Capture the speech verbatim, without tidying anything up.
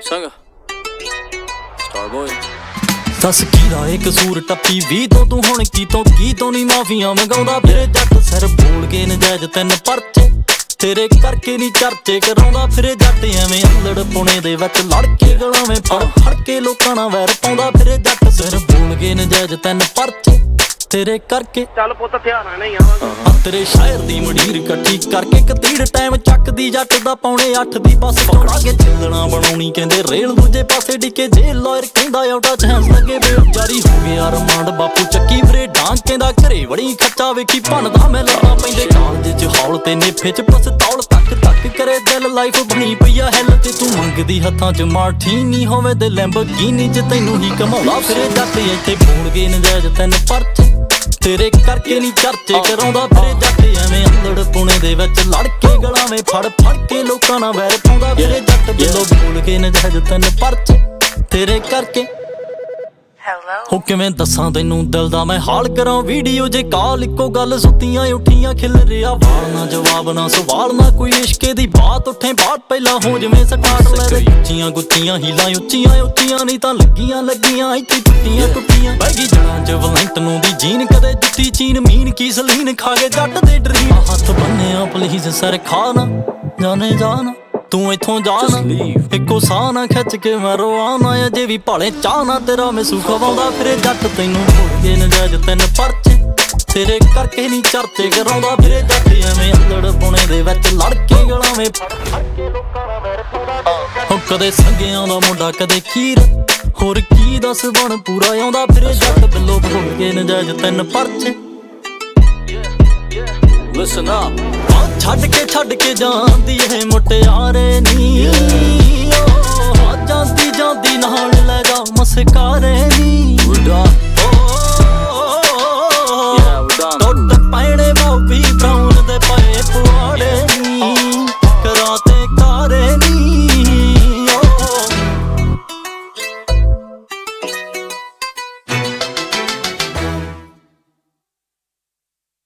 ਚੰਗਾ star boy ਦੱਸ ਕੀਦਾ ਏ ਕਸੂਰ ਟੱਪੀ ਵੀ ਤੋਂ ਤੂੰ ਹੁਣ ਕੀ ਤੋਂ ਕੀ ਤੋਂ ਨੀ ਮਾਫੀਆਂ ਮੰਗਾਉਂਦਾ ਫਿਰੇ ਜੱਟ ਸਿਰ ਬੋਲ ਕੇ ਨਜਾਇਜ਼ ਤਿੰਨ ਪਰਚੇ ਤੇਰੇ ਕਰਕੇ ਨੀ ਚਰਚੇ ਕਰਾਉਂਦਾ ਫਿਰੇ ਜੱਟ ਐਵੇਂ ਅੰਲੜ ਪੁਣੇ ਦੇ ਵਿੱਚ ਲੜ ਕੇ ਗਲਾਵੇਂ ਫੜ ਫੜ ਕੇ ਲੋਕਾਂ ਨਾਲ ਵੈਰ ਪਾਉਂਦਾ ਫਿਰੇ ਜੱਟ ਸਿਰ ਬੋਲ ਕੇ ਨਜਾਇਜ਼ ਤਿੰਨ ਪਰਚੇ ਤੇਰੇ ਕਰਕੇ ਚੱਲ ਪੁੱਤ ਧਿਆਨ ਨਹੀਂ ਆਵਾਂਗੇ ਤੇਰੇ ਸ਼ਾਇਰ ਦੀ ਮੰਡੀਰ ਇਕੱਠੀ ਕਰਕੇ ਕਤੀੜ ਟਾਈਮ ਚੱਕਦੀ ਜੱਟ ਦਾ ਪੌਣੇ ਅੱਠ ਦੀ ਬੱਸ ਚੜਾ ਕੇ ਚੱਲਣਾ ਬਣਾਉਣੀ ਕਹਿੰਦੇ ਰੇਲ ਦੂਜੇ ਪਾਸੇ ਡਿੱਕੇ ਜੇ ਲਾਇਰ ਕਹਿੰਦਾ ਆਊਟਾ ਚਾਂਸ ਲੱਗੇ ਬੇਲ ਜਾਰੀ ਹੋ ਗਿਆ ਰਮਾਂਡ ਬਾਪੂ ਚੱਕੀ ਵੀਰੇ ਡਾਂਗ ਕਹਿੰਦਾ ਘਰੇ ਵੜੀ ਖੱਚਾ ਵੇਖੀ ਭੰਨਦਾ ਮੈਂ ਲੱਤਾਂ ਪੈਂਦੇ ਕਾਲਜ ਚ ਹੌਲ ਤੇ ਨੇਫੇ ਚ ਪਸਤੌਲ ਤੱਕ ਤੱਕ ਕਰੇ ਦਿਲ ਲਾਈਫ ਬਣੀ ਪਈ ਆ ਹੈਲ ਤੇ ਤੂੰ ਮੰਗਦੀ ਹੱਥਾਂ ਚ ਮਾਰਟੀਨੀ ਹੋਵੇ ਤੇ ਲੈਂਬਰਗੀਨੀ ਚ ਤੈਨੂੰ ਹੀ ਘਮਾਉਂਦਾ ਫਿਰੇ ਜੱਟ ਇੱਥੇ ਬੋਲ ਗਏ ਨਜਾਇਜ਼ ਤਿੰਨ ਪਰਚੇ ਤੇਰੇ ਕਰਕੇ ਨੀ ਚਰਚੇ ਕਰਾਉਂਦਾ ਫਿਰੇ ਜੱਟ ਐਵੇਂ ਅੰਲੜ ਪੁਣੇ ਦੇ ਵਿੱਚ ਲੜ ਕੇ ਗਲਾਵੇਂ ਫੜ ਫੜ ਕੇ ਲੋਕਾਂ ਨਾਲ ਵੈਰ ਪਾਉਂਦਾ ਫਿਰੇ ਜੱਟ ਦਿਲੋਂ ਬੋਲ ਕੇ ਨਜਾਇਜ਼ ਤਿੰਨ ਪਰਚੇ ਤੇਰੇ ਕਰਕੇ ਹੋ ਕਿਵੇਂ ਦੱਸਾਂ ਤੈਨੂੰ ਦਿਲ ਦਾ ਮੈਂ ਹਾਲ ਕਰਾਂ ਵੀਡੀਓ ਜੇ ਕਾਲ ਇੱਕੋ ਗੱਲ ਸੁੱਤੀਆਂ ਉੱਠੀਆਂ ਖਿਲ ਰਿਹਾ ਵਾਲ ਨਾ ਜਵਾਬ ਨਾ ਸਵਾਲ ਨਾ ਕੋਈ ਇਸ਼ਕੇ ਦੀ ਬਾਤ ਉੱਠੇ ਬਾਤ ਪਹਿਲਾਂ ਹੋ ਜਿਵੇਂ ਸਟਾਰਟ ਲੈ ਉੱਚੀਆਂ ਗੁੱਚੀਆਂ ਹੀਲਾਂ ਉੱਚੀਆਂ ਉੱਚੀਆਂ ਨਹੀਂ ਤਾਂ ਲੱਗੀਆਂ ਲੱਗੀਆਂ ਇੱਥੇ ਟੁੱਟੀਆਂ ਟੁੱਟੀਆਂ ਬਹਿ ਗਈ ਜੜਾਂ ਚ ਵਲੈਂਟ ਨੂੰ ਦੀ ਜੀਨ ਕਦੇ ਜੁੱਤੀ ਚੀਨ ਮੀਨ ਕੀ ਸਲੀਨ ਖਾ ਕੇ ਜੱਟ ਦੇ ਡਰੀਮ ਹੱਥ ਬੰਨਿਆ ਪਲੀਜ਼ ਸਰ ਖਾ ਨਾ ਜਾਣੇ ਜਾਣਾ ਤੂੰ ਇੱਥੋਂ ਜਾਣਾ ਇੱਕੋ ਸਾਹ ਨਾ ਖਿੱਚ ਕੇ ਮੈਂ ਰਵਾਨਾ ਅਜੇ ਵੀ ਭਾਲੇ ਚਾਹ ਨਾ ਤੇਰਾ ਮੈਂ ਸੁੱਖ ਖਵਾਉਂਦਾ ਫਿਰੇ ਜੱਟ ਤੈਨੂੰ ਭੁੱਲ ਕੇ ਨਜਾਇਜ਼ ਤਿੰਨ ਪਰਚੇ ਤੇਰੇ ਕਰਕੇ ਨੀ ਚਰਚੇ ਕਰਾਉਂਦਾ ਫਿਰੇ ਜੱਟ ਐਵੇਂ ਅੰਲੜ ਪੁਣੇ ਦੇ ਵਿੱਚ ਲੜ ਕੇ ਗਲਾਵੇਂ ਫੜ ਫੜ ਕੇ ਲੋਕਾਂ ਨਾਲ ਵੈਰ ਪਾਉਂਦਾ ਹੋ ਕਦੇ ਸੰਗਿਆਂ ਦਾ ਮੁੰਡਾ ਕਦੇ ਖੀਰ ਹੋਰ ਕੀ ਦੱਸ ਬਣ ਪੂਰਾ ਆਉਂਦਾ ਫਿਰੇ ਜੱਟ ਬਿੱਲੋ ਭੁੱਲ ਕੇ ਨਜਾਇਜ਼ ਤਿੰਨ ਪਰਚੇ ਲਿਸਨ ਅਪ ਛੱਡ ਕੇ ਛੱਡ ਕੇ ਜਾਂਦੀ ਇਹ ਮੁਟਿਆਰੇ ਨੀ